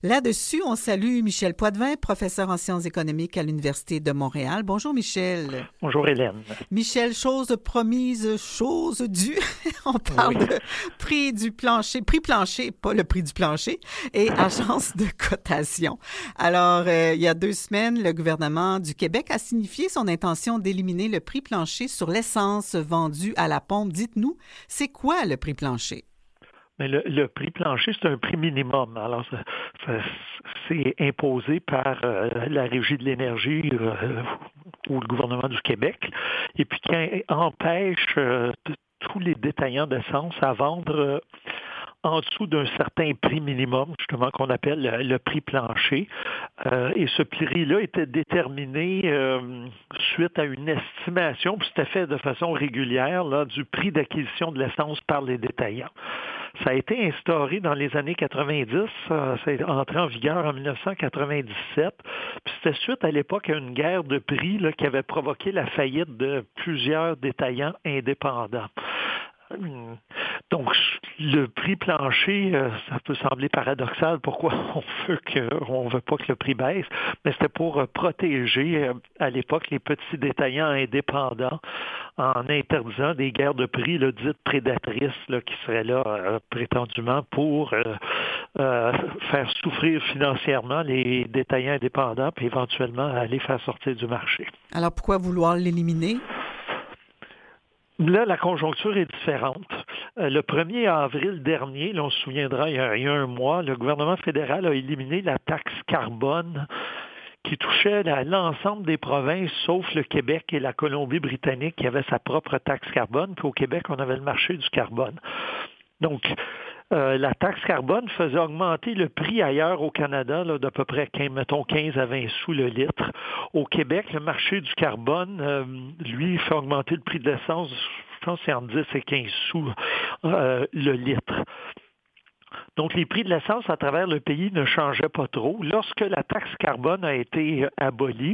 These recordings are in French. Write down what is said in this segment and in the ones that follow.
Là-dessus, on salue Michel Poitvin, professeur en sciences économiques à l'Université de Montréal. Bonjour Michel. Bonjour Hélène. Michel, chose promise, chose due. On parle de prix plancher, pas le prix du plancher, et agence de cotation. Alors, il y a 2 semaines, le gouvernement du Québec a signifié son intention d'éliminer le prix plancher sur l'essence vendue à la pompe. Dites-nous, c'est quoi le prix plancher? Mais le prix plancher, c'est un prix minimum. Alors, c'est imposé par la Régie de l'énergie ou le gouvernement du Québec, et puis qui empêche tous les détaillants d'essence à vendre en dessous d'un certain prix minimum, justement, qu'on appelle le prix plancher. Et ce prix-là était déterminé suite à une estimation, puis c'était fait de façon régulière, là, du prix d'acquisition de l'essence par les détaillants. Ça a été instauré dans les années 90, ça est entré en vigueur en 1997, puis c'était suite à l'époque à une guerre de prix là, qui avait provoqué la faillite de plusieurs détaillants indépendants. Donc, le prix plancher, ça peut sembler paradoxal. Pourquoi on veut pas que le prix baisse? Mais c'était pour protéger, à l'époque, les petits détaillants indépendants en interdisant des guerres de prix là, dites prédatrices là, qui seraient là prétendument pour faire souffrir financièrement les détaillants indépendants puis éventuellement les faire sortir du marché. Alors, pourquoi vouloir l'éliminer? Là, la conjoncture est différente. Le 1er avril dernier, là, on se souviendra, il y a un mois, le gouvernement fédéral a éliminé la taxe carbone qui touchait l'ensemble des provinces, sauf le Québec et la Colombie-Britannique qui avaient sa propre taxe carbone. Puis au Québec, on avait le marché du carbone. Donc, la taxe carbone faisait augmenter le prix ailleurs au Canada là, d'à peu près 15 à 20 sous le litre. Au Québec, le marché du carbone, lui, fait augmenter le prix de l'essence, je pense que c'est entre 10 et 15 sous le litre. Donc, les prix de l'essence à travers le pays ne changeaient pas trop. Lorsque la taxe carbone a été abolie,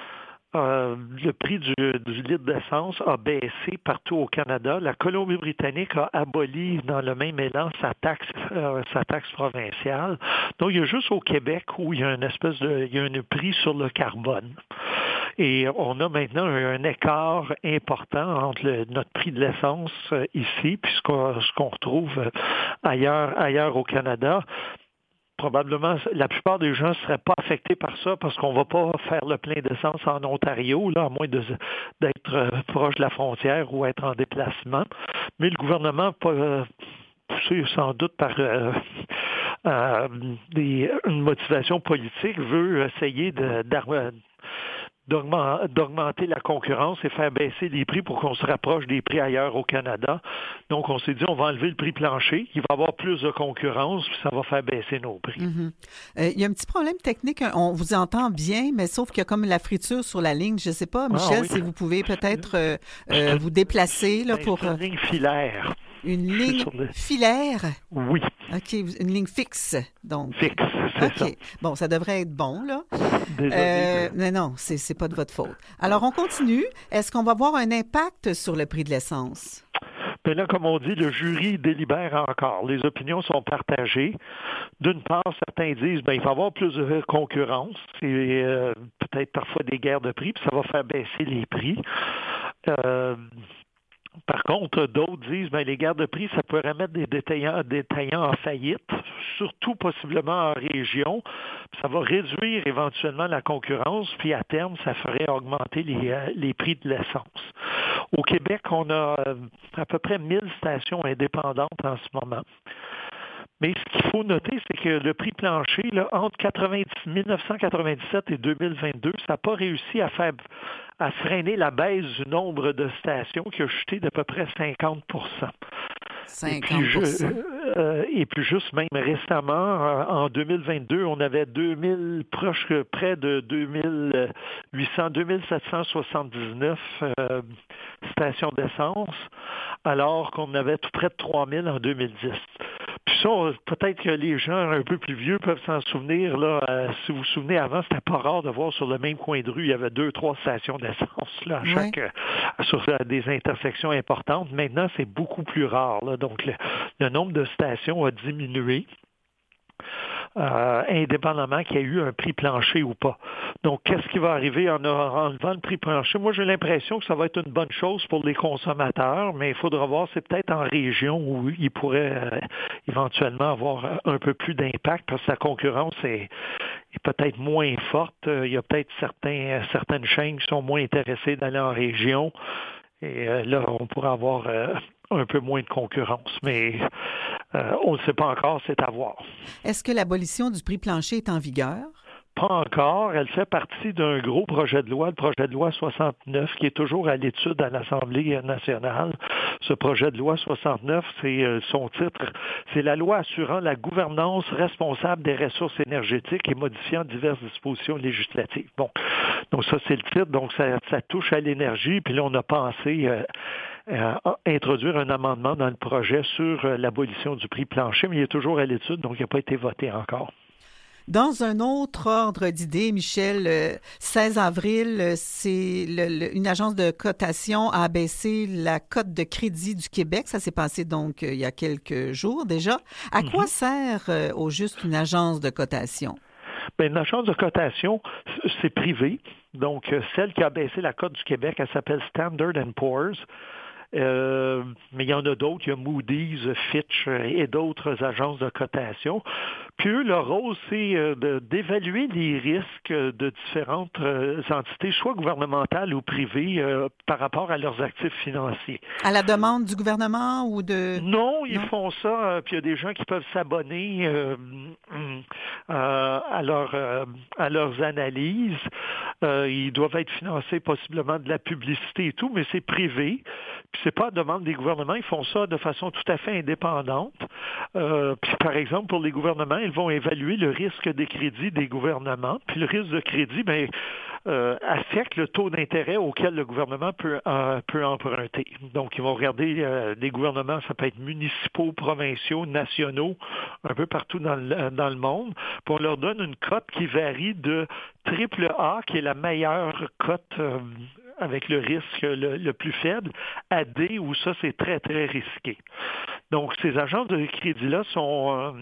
le prix du litre d'essence a baissé partout au Canada. La Colombie-Britannique a aboli dans le même élan sa taxe provinciale. Donc, il y a juste au Québec où il y a un prix sur le carbone. Et on a maintenant un écart important entre notre prix de l'essence ici, puis ce qu'on retrouve ailleurs au Canada. Probablement, la plupart des gens ne seraient pas affectés par ça parce qu'on ne va pas faire le plein d'essence en Ontario, là, à moins d'être proche de la frontière ou être en déplacement. Mais le gouvernement, poussé sans doute par une motivation politique, veut essayer d'augmenter la concurrence et faire baisser les prix pour qu'on se rapproche des prix ailleurs au Canada. Donc, on s'est dit, on va enlever le prix plancher, il va y avoir plus de concurrence, puis ça va faire baisser nos prix. Mm-hmm. Il y a un petit problème technique, on vous entend bien, mais sauf qu'il y a comme la friture sur la ligne. Je ne sais pas, Michel, si vous pouvez peut-être vous déplacer là, pour... une ligne filaire. Une ligne filaire? Oui. OK, une ligne fixe, donc. Fixe, c'est ça. Bon, ça devrait être bon, là. Désolé. Mais non, c'est pas de votre faute. Alors, on continue. Est-ce qu'on va avoir un impact sur le prix de l'essence? Mais là, comme on dit, le jury délibère encore. Les opinions sont partagées. D'une part, certains disent il va y avoir plus de concurrence et peut-être parfois des guerres de prix, puis ça va faire baisser les prix. Par contre, d'autres disent les guerres de prix, ça pourrait mettre des détaillants en faillite, surtout possiblement en région. Ça va réduire éventuellement la concurrence, puis à terme, ça ferait augmenter les prix de l'essence. Au Québec, on a à peu près 1000 stations indépendantes en ce moment. Mais ce qu'il faut noter, c'est que le prix plancher, là, entre 1997 et 2022, ça n'a pas réussi à freiner la baisse du nombre de stations qui a chuté d'à peu près 50 Et puis juste même récemment, en 2022, on avait près de 2779 stations d'essence, alors qu'on avait tout près de 3000 en 2010. Puis ça, peut-être que les gens un peu plus vieux peuvent s'en souvenir. Là, si vous vous souvenez, avant, c'était pas rare de voir sur le même coin de rue, il y avait 2-3 stations d'essence là, sur des intersections importantes. Maintenant, c'est beaucoup plus rare. Là. Donc, le nombre de stations a diminué. indépendamment qu'il y ait eu un prix plancher ou pas. Donc, qu'est-ce qui va arriver en enlevant le prix plancher? Moi, j'ai l'impression que ça va être une bonne chose pour les consommateurs, mais il faudra voir, c'est peut-être en région où il pourrait éventuellement avoir un peu plus d'impact parce que la concurrence est peut-être moins forte. Il y a peut-être certaines chaînes qui sont moins intéressées d'aller en région. Et là, on pourrait avoir un peu moins de concurrence. Mais on ne le sait pas encore, c'est à voir. Est-ce que l'abolition du prix plancher est en vigueur? Pas encore. Elle fait partie d'un gros projet de loi, le projet de loi 69, qui est toujours à l'étude à l'Assemblée nationale. Ce projet de loi 69, c'est son titre, c'est la loi assurant la gouvernance responsable des ressources énergétiques et modifiant diverses dispositions législatives. Bon, donc ça, c'est le titre. Donc, ça touche à l'énergie. Puis là, on a pensé introduire un amendement dans le projet sur l'abolition du prix plancher, mais il est toujours à l'étude, donc il n'a pas été voté encore. Dans un autre ordre d'idées, Michel, 16 avril, c'est une agence de cotation a abaissé la cote de crédit du Québec. Ça s'est passé donc il y a quelques jours déjà. À quoi sert au juste une agence de cotation? Bien, une agence de cotation, c'est privé. Donc, celle qui a abaissé la cote du Québec, elle s'appelle Standard & Poor's. Mais il y en a d'autres, il y a Moody's, Fitch et d'autres agences de cotation. Puis eux, leur rôle, c'est d'évaluer les risques de différentes entités, soit gouvernementales ou privées, par rapport à leurs actifs financiers. À la demande du gouvernement ou de... Non, ils font ça, puis il y a des gens qui peuvent s'abonner à leurs analyses. Ils doivent être financés possiblement de la publicité et tout, mais c'est privé. Puis c'est pas à demande des gouvernements, ils font ça de façon tout à fait indépendante. Puis par exemple, pour les gouvernements, ils vont évaluer le risque des crédits des gouvernements. Puis le risque de crédit, affecte le taux d'intérêt auquel le gouvernement peut emprunter. Donc, ils vont regarder des gouvernements, ça peut être municipaux, provinciaux, nationaux, un peu partout dans le monde. Puis on leur donne une cote qui varie de AAA, qui est la meilleure cote avec le risque le plus faible, à D, où ça, c'est très, très risqué. Donc, ces agences de crédit-là sont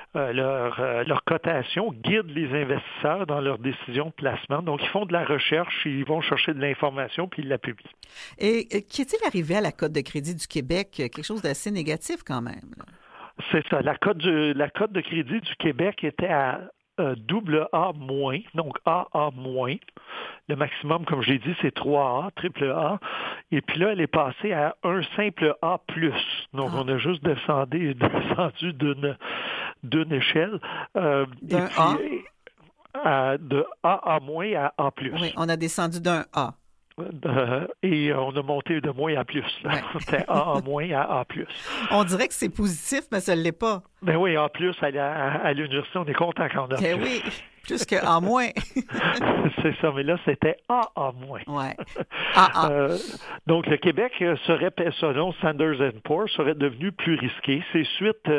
leur cotation guide les investisseurs dans leurs décisions de placement. Donc, ils font de la recherche, ils vont chercher de l'information, puis ils la publient. Et qu'est-il arrivé à la cote de crédit du Québec? Quelque chose d'assez négatif quand même. Là. C'est ça. La cote de crédit du Québec était à AA-, donc AA-. Le maximum, comme je l'ai dit, c'est 3A, AAA. Et puis là, elle est passée à un simple A+. Donc, on a juste descendu d'une échelle. D'un A? De AA- à A+. Oui, on a descendu d'un A. Et on a monté de moins à plus. Ouais. C'était AA- à A+. On dirait que c'est positif, mais ça ne l'est pas. Ben oui, A+, à l'université, on est content quand on a plus. Oui, plus que A-. C'est ça, mais là, c'était AA-. Ouais. AA. Donc, le Québec serait, selon Standard & Poor's, serait devenu plus risqué. C'est suite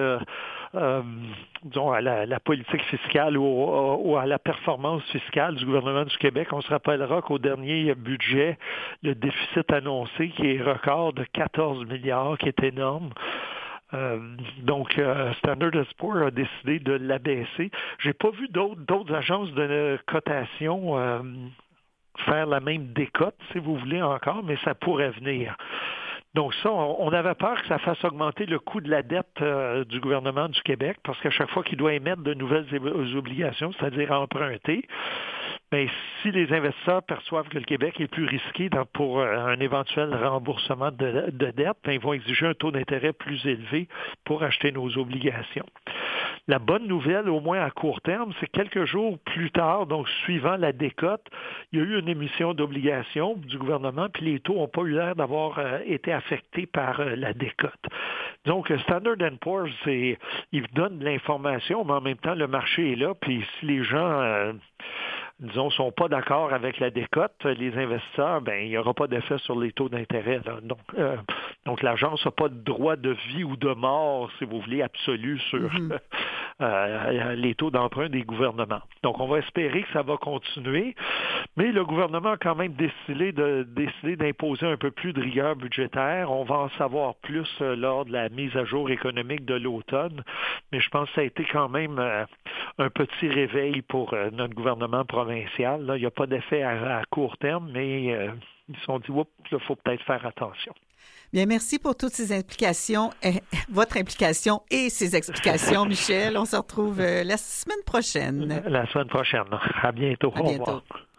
disons, à la politique fiscale ou à la performance fiscale du gouvernement du Québec. On se rappellera qu'au dernier budget, le déficit annoncé, qui est record de 14 milliards, qui est énorme. Donc, Standard & Poor's a décidé de l'abaisser. J'ai pas vu d'autres agences de cotation faire la même décote, si vous voulez encore, mais ça pourrait venir. Donc ça, on avait peur que ça fasse augmenter le coût de la dette du gouvernement du Québec, parce qu'à chaque fois qu'il doit émettre de nouvelles obligations, c'est-à-dire emprunter, mais si les investisseurs perçoivent que le Québec est plus risqué pour un éventuel remboursement de dette, ils vont exiger un taux d'intérêt plus élevé pour acheter nos obligations. La bonne nouvelle, au moins à court terme, c'est que quelques jours plus tard, donc suivant la décote, il y a eu une émission d'obligations du gouvernement, puis les taux n'ont pas eu l'air d'avoir été affectés par la décote. Donc, Standard & Poor's, il donne de l'information, mais en même temps, le marché est là, puis si les gens disons, ne sont pas d'accord avec la décote, les investisseurs, il n'y aura pas d'effet sur les taux d'intérêt. Donc l'agence n'a pas de droit de vie ou de mort, si vous voulez, absolu les taux d'emprunt des gouvernements. Donc, on va espérer que ça va continuer, mais le gouvernement a quand même décidé d'imposer un peu plus de rigueur budgétaire. On va en savoir plus lors de la mise à jour économique de l'automne, mais je pense que ça a été quand même un petit réveil pour notre gouvernement provincial. Là, il n'y a pas d'effet à court terme, mais ils se sont dit, oups, il faut peut-être faire attention. Bien, merci pour toutes ces implications, votre implication et ces explications, Michel. On se retrouve la semaine prochaine. La semaine prochaine. À bientôt. À bientôt. Au revoir.